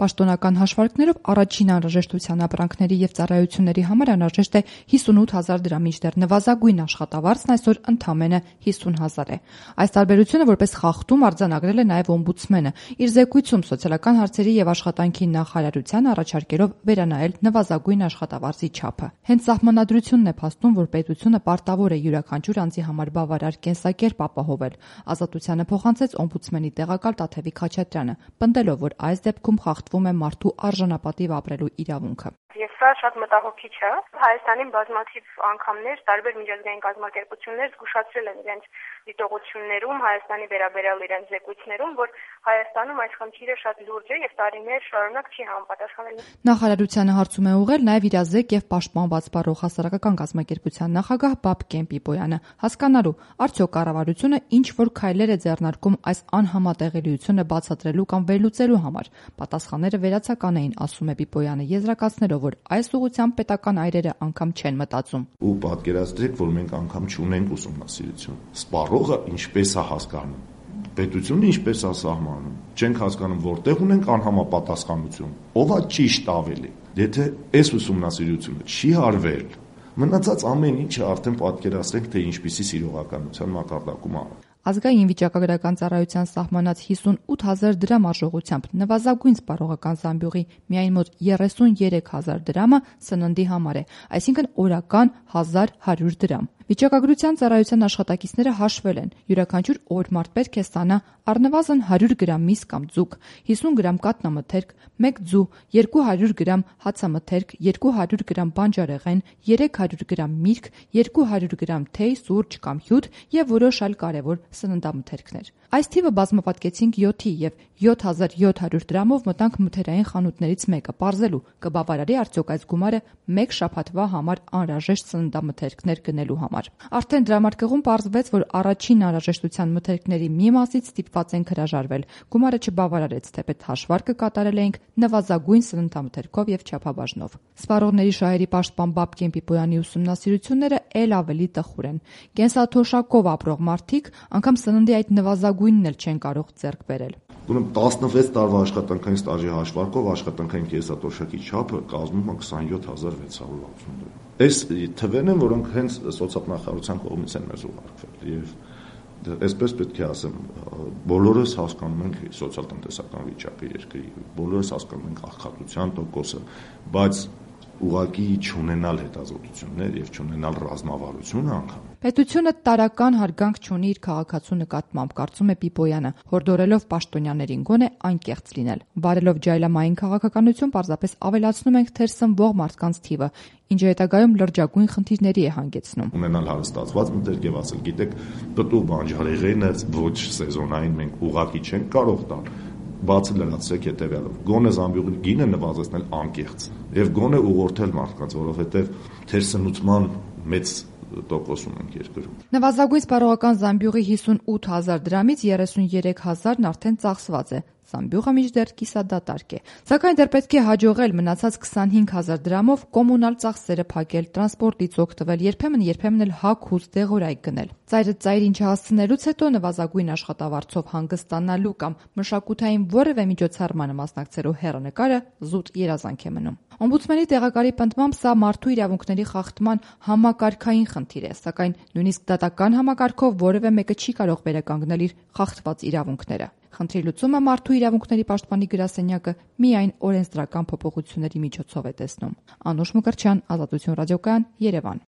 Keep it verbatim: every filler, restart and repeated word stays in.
Պաշտոնական հաշվարկներով առաջին անհրաժեշտության ապրանքների եւ ծառայությունների համար անհրաժեշտ է հիսունութ հազար դրամ, մինչդեռ նվազագույն աշխատավարձն այսօր ընդամենը հիսուն հազար է։ Այս տարբերությունը որպես խախտում արձանագրել է նաեւ օմբուդսմենը իր զեկույցում սոցիալական հարցերի եւ աշխատանքի նախարարության առաջարկելով վերանայել նվազագույն աշխատավարձի չափը։ Հենց սահմանադրությունն է փաստում, որ պետությունը պարտավոր է յուրաքանչյուր անձի համար բավարար կենսակերպ ապահովել։ Ազատությանը փոխանցեց օմբուդսմենի տեղակալ Տաթևիկ Խաչատրյանը, պնդելով, որ այս դեպքում խախտվում է մարդու արժանապատիվ ապրելու իրավունքը։ Ես սա շատ մտահոգիչ է։ Հայաստանի բազմաթիվ անգամներ տարբեր միջազգային կազմակերպություններ զգուշացրել են իրենց դիտողություններում Հայաստանի վերաբերյալ իրենց զեկույցներում, որ Հայաստանում այս խնդիրը շատ լուրջ է եւ տարիներ շարունակ չի համապատասխանել։ Նախարարությանը հարցում է ուղղել նաեւ իրազեկ եւ պաշտպանված բարող հասարակական կազմակերպության նախագահ Բաբկեն Պիպոյանը, հասկանալու արդյոք կառավարությունը ինչ որ քայլեր է ձեռնարկում այս անհամատեղելիությունը բացատրելու կամ վերլուծելու համար։ Պատասխանները վերացական էին, ասում է Պիպոյանը, եզրակացնելով, որ այս ուղղությամբ պետական այրերը անգամ չեն մտածում։ Ու պատկերացրեք, որ մենք անգամ չունենք ուսումնասիրություն։ Սպառողը ինչպես է հասկանում, պետությունը ինչպես է սահմանում, չենք հասկանում որտեղ ունենք անհամապատասխանություն, ով է ճիշտ ավելի։ Եթե այս ուսումնասիրությունը չի արվել, մնացած ամեն ինչը արդեն պատկերացրենք, թե ինչպիսի սիրողականության մակարդակում է։ Ազգային վիճակագրական ծառայության սահմանած հիսունութ հազար դրամ արժողությամբ նվազագույն սպառողական զամբյուղի միայն մոտ երեսուներեք հազար դրամը սննդի համար է, այսինքն օրական հազար հարյուր դրամ։ Վիճակագրության ծառայության աշխատակիցները հաշվել են, յուրաքանչյուր օր մարդ պետք է ստանա առնվազն հարյուր գրամ միս կամ ձուկ, հիսուն գրամ կատնամթերք, մեկ ձու, երկու հարյուր գրամ հացամթերք, երկու հարյուր գրամ բանջարեղեն, երեք հարյուր գրամ միրգ, երկու հարյուր գրամ թեյ, սուրճ կամ հյութ եւ որոշ այլ կարեւոր սննդամթերքներ։ Այս թիվը բազմապատկեցինք յոթի եւ յոթ հազար յոթ հարյուր դրամով մտանք մթերային խանութներից մեկը, պարզելու կբավարարի արդյոք այս գումարը մեկ շաբաթվա համար անհրաժեշտ սննդամթերքներ գնելու համար։ Արդեն դրամարկղում պարզվեց, որ առաջին անհրաժեշտության մթերքների մի մասից ստիպված ենք հրաժարվել։ Գումարը չբավարարեց, թեպետ հաշվարկը կատարել էինք նվազագույն սննդամթերքով եւ չափաբաժնով։ Սպառողների շահերի պաշտպան Բաբկեն Պիպոյանի ուսումնասիրությունները ել ավելի տխուր են։ Կենսաթոշակով ապրող մարդիկ անգամ սննդի այդ նվազագույնն էլ չեն կարող ձեռք բերել։ Ուրեմն տասնվեց տարվա աշխատանքային ստաժի հաշվարկով աշխատանքային կենսաթոշակի չափը կազմում է քսանյոթ հազար վեց հարյուր ութսուն դրամ։ Այս թվերն են, որոնք հենց սոցիալնախարարության կողմից են մեզ ուղարկվել եւ այսպես պետք է ասեմ, բոլորս հասկանում ենք սոցիալ-տնտեսական վիճակը երկրի, բոլորս հասկանում ենք աղքատության տոկոսը, բայց ուղղակի չունենալ հետազոտություններ եւ չունենալ ռազմավարությունը անգամ։ Պետությունը տարական հարգանք չունի իր քաղաքացու նկատմամբ, կարծում է Պիպոյանը, հորդորելով պաշտոնյաներին գոնե անկեղծ լինել։ Վարելով ջայլամային քաղաքականություն պարզապես ավելացնում ենք թեր սնվող մարդկանց թիվը, ինչը հետագայում լրջագույն խնդիրների է հանգեցնում։ Ունենալ հարստացված մտերք եւ ասել, գիտեք, պտուղ բանջարեղենը ոչ սեզոնային մենք ուղղակի չենք կարող տալ։ Բացի լրացրեք հետևյալով, գոնե զամբյուղի գինը նվազեցնել անկեղծ եւ գոնե ուղղորդել մարդկանց, որովհետեւ թերսնուցման մեծ տոկոս ունենք երկրում։ Նվազագույն սպառողական զամբյուղի հիսունութ հազար դրամից երեսուներեք հազարն արդեն ծախսված է։ Զամբյուղը մինչդեռ կիսադատարկ է։ Սակայն դեռ պետք է հաջողել մնացած քսանհինգ հազար դրամով կոմունալ ծախսերը փակել, տրանսպորտից օգտվել, երբեմն երբեմն էլ հագուց դեղորայք գնել։ Ծայրը ծայրին չհասցնելուց հետո նվազագույն աշխատավարձով հանգստանալու կամ մշակութային որևէ միջոցառմանը մասնակցելու հեռանկարը զուտ երազանք է մնում։ Օմբուդսմենի տեղակալի պնդմամբ սա մարդու իրավունքների խախտման համակարգային խնդիր է, սակայն նույնիսկ դատական համակարգով որևէ մեկը չի կարող վերականգնել իր խախտված իրավունքները։ Խնդրի լուծումը մարդու իրավունքների պաշտպանի գրասենյակը միայն օրենսդրական փոփոխությունների միջոցով է տեսնում։ Անուշ Մկրտչյան, Ազատություն ռադիոկայան, Երևան։